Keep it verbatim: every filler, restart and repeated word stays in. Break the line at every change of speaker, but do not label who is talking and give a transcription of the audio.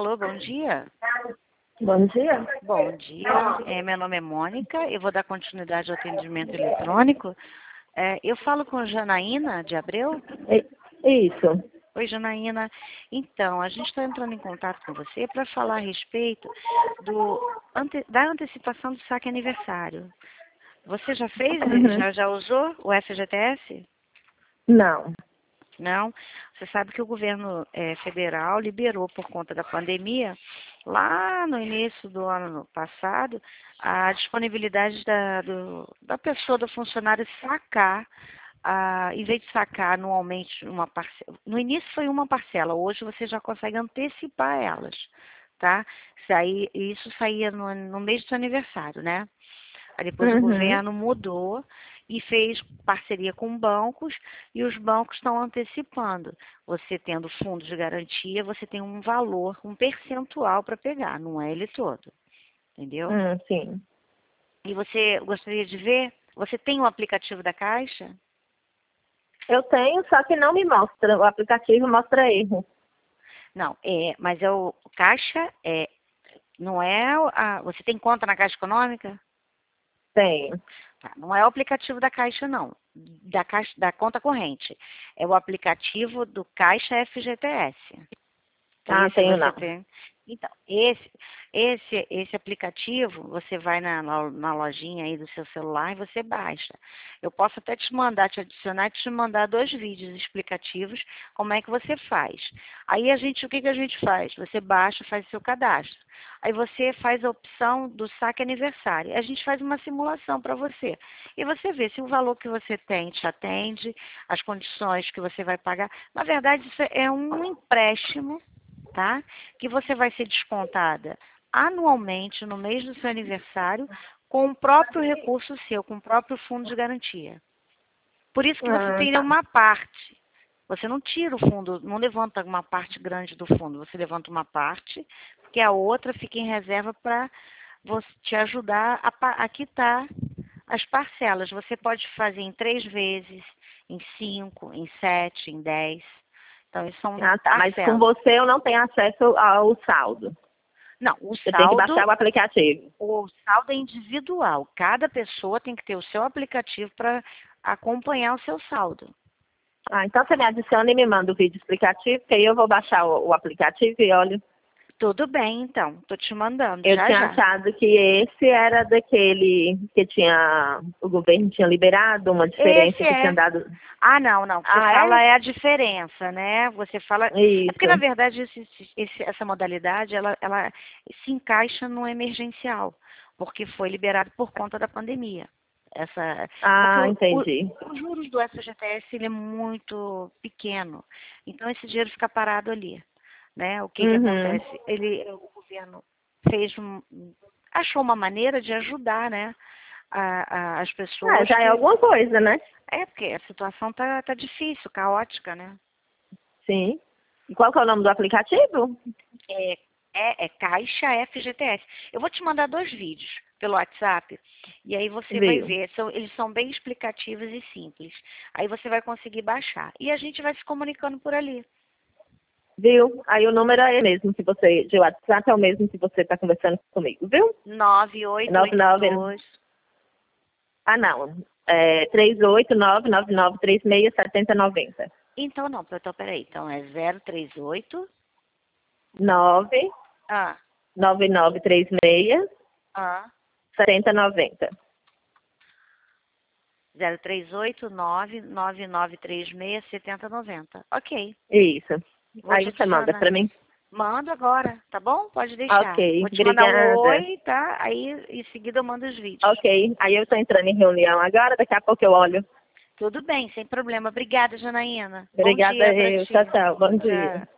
Alô, bom dia.
Bom dia.
Bom dia, é, meu nome é Mônica, eu vou dar continuidade ao atendimento eletrônico. É, eu falo com Janaína de Abreu?
É- Isso.
Oi, Janaína. Então, a gente está entrando em contato com você para falar a respeito do, ante, da antecipação do saque aniversário. Você já fez,
Uhum.
já, já usou o F G T S?
Não.
Não? Você sabe que o governo eh, federal liberou por conta da pandemia, lá no início do ano passado, a disponibilidade da, do- da pessoa, do funcionário sacar, ah, em vez de sacar anualmente uma parcela. No início foi uma parcela, hoje você já consegue antecipar elas, tá? Isso, aí, isso saía no, no mês do seu aniversário, né? Aí depois o
Uhum.
governo mudou e fez parceria com bancos e os bancos estão antecipando. Você tendo fundo de garantia, você tem um valor, um percentual para pegar, não é ele todo, entendeu?
Hum, sim.
E você gostaria de ver? Você tem o aplicativo da Caixa?
Eu tenho, só que não me mostra. O aplicativo mostra erro.
Não, é, mas é o Caixa, é, não é a, você tem conta na Caixa Econômica?
Tenho.
Tá, não é o aplicativo da Caixa, não. Da, caixa, da conta corrente. É o aplicativo do Caixa F G T S.
Ah,
Esse
tenho
você
não.
tem. Então, esse, esse, esse aplicativo, você vai na, na, na lojinha aí do seu celular e você baixa. Eu posso até te mandar, te adicionar e te mandar dois vídeos explicativos como é que você faz. Aí a gente, o que, que a gente faz? Você baixa, faz o seu cadastro. Aí você faz a opção do saque aniversário. A gente faz uma simulação para você. E você vê se o valor que você tem te atende, as condições que você vai pagar. Na verdade, isso é um empréstimo, tá? Que você vai ser descontada anualmente no mês do seu aniversário com o próprio recurso seu, com o próprio fundo de garantia. Por isso que você
Ah,
tem
tá.
uma parte. Você não tira o fundo, não levanta uma parte grande do fundo, você levanta uma parte, porque a outra fica em reserva para te ajudar a, pa- a quitar as parcelas. Você pode fazer em três vezes, em cinco, em sete, em dez. Então, isso são
Ah, tá. Mas com
parcelas.
você eu não tenho acesso ao saldo.
Não, o
Eu tenho que baixar
saldo,
o aplicativo.
o saldo é individual. Cada pessoa tem que ter o seu aplicativo para acompanhar o seu saldo.
Ah, então você me adiciona e me manda o vídeo explicativo, que aí eu vou baixar o, o aplicativo e olho.
Tudo bem, então. Tô te mandando,
Eu
já
tinha
já.
achado que esse era daquele que tinha, o governo tinha liberado uma
Esse
diferença que tinha
é.
dado.
Ah, não, não. Você
Ah,
fala
é?
é a diferença, né? Você fala. É porque, na
Isso.
verdade, esse, esse- essa modalidade, ela, ela se encaixa no emergencial, porque foi liberado por conta da pandemia. Essa, porque
Ah,
o, o-
entendi.
os juros do F G T S ele é muito pequeno, então esse dinheiro fica parado ali, né? O que que
Uhum.
acontece? Ele, o governo fez um, achou uma maneira de ajudar, né? a- a- as
Ah,
pessoas
já é
que
alguma coisa, né?
é, porque a situação tá, tá difícil, caótica, né?
Sim. E qual que é o nome do aplicativo?
É, é, é Caixa F G T S. Eu vou te mandar dois vídeos pelo WhatsApp e aí você vai
Viu?
ver. São, eles são bem explicativos e simples. Aí você vai conseguir baixar. E a gente vai se comunicando por ali.
Viu? Aí o número é mesmo que você, de WhatsApp é o mesmo que você está conversando comigo, viu?
nove oito
Nove
oito
nove.
dois.
Ah, não. É três oito nove nove nove três seis sete zero nove zero.
Então não, então peraí. Então é zero três oito.
nove
Ah,
nove nove três seis
ah.
sete zero nove zero.
zero três oito nove nove nove três seis sete zero nove zero. Ok.
Isso.
Vou
Aí
te
você manda
adicionar.
para mim.
Mando agora, tá bom? Pode deixar.
Ok,
Vou te mandar um
obrigada.
oi, tá? Aí em seguida eu mando os vídeos.
Ok, aí eu estou entrando em reunião agora, daqui a pouco eu olho.
Tudo bem, sem problema. Obrigada, Janaína. Bom
Obrigada,
dia pra
eu.
ti.
Tchau, tchau. Bom dia.
Tchau.